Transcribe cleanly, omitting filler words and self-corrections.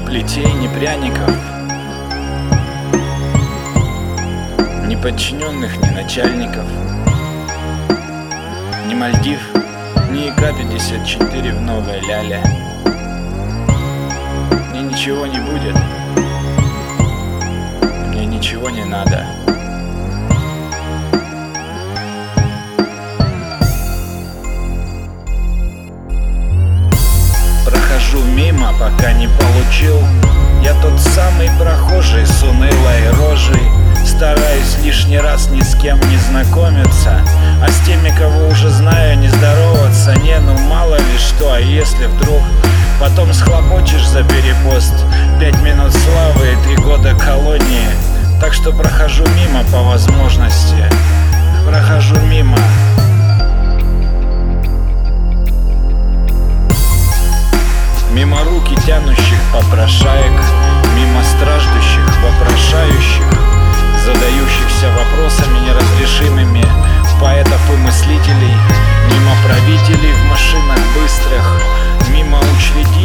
плетей, ни пряников, ни подчиненных, ни начальников, ни Мальдив, ни ИК-54 в Новой Ляле. Мне ничего не будет, мне ничего не надо. Прохожу мимо, пока не получил. Я тот самый прохожий с унылой рожей. Стараюсь лишний раз ни с кем не знакомиться, а с теми, кого уже знаю, не здороваться. Не, ну мало ли что, а если вдруг потом схлопочешь за перепост 5 минут славы и 3 года колонии. Так что прохожу мимо по возможности, прохожу мимо. Мимо руки тянущих попрошаек, мимо страждущих, вопрошающих, задающихся вопросами неразрешимыми поэтов и мыслителей, мимо правителей в машинах быстрых, мимо учредителей